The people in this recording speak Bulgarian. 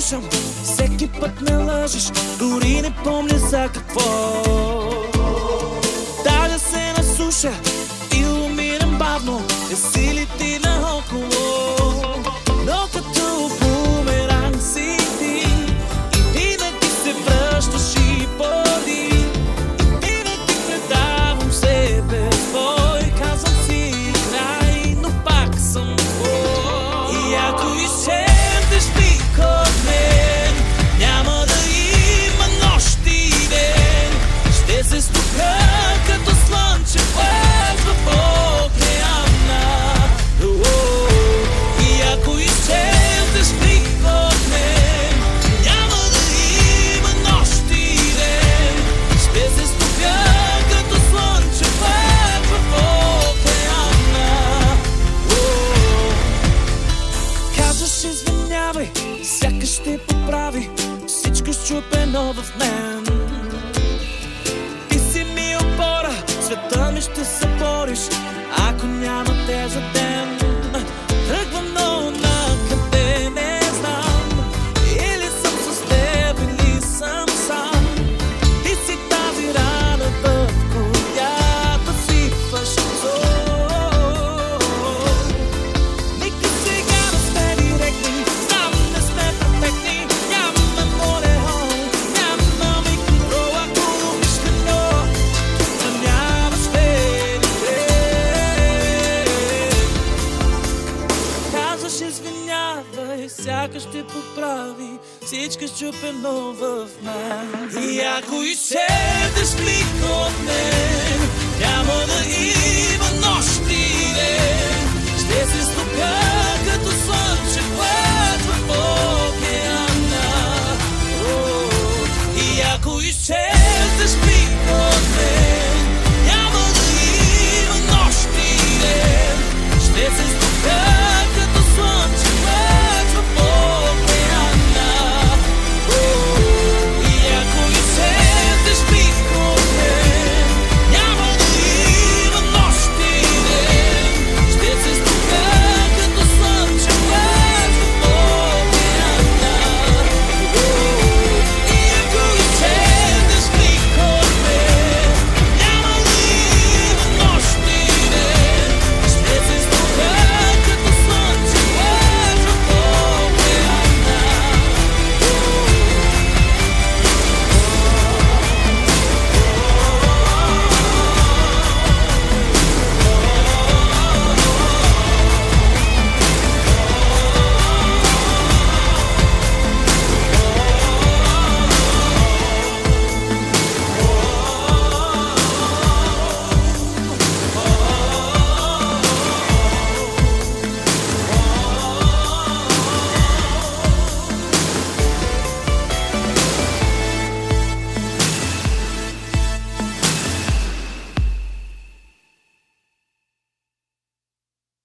слушам, всеки път ме лъжеш, дори не помня за какво. Даже се насуша и умирам бавно, е силите наоколо. Но като бумеранг си ти и винаги се връщаш и боли. И винаги предавам себе твой, казвам си край, но пак съм твой. И ако изчезнеш миг от мен, няма да има нощ и ден. Ще се стопя като слънчев лъч в океана. И ако изчезнеш миг от мен, няма да има нощ и ден. Ще се стопя като слънчев лъч в океана. Казваш извинявай, сякаш ще поправи всичко счупено в мен. Ти си ми опора, света ми ще се бориш, ако няма те за ден. Тръгвам, но накъде не знам, или съм с теб, или съм сам. Ти си тази рана, в която сипваш сол. Нека сега да сме директни, знам не сме перфектни, няма морел, няма микро, ако умишлено нямаш верите. Казваш извинявай, сякаш ще поправи всичко счупено в мен. И ако изчезнеш миг от мен, няма да има нощ и ден. Ще се стопя като слънчев лъч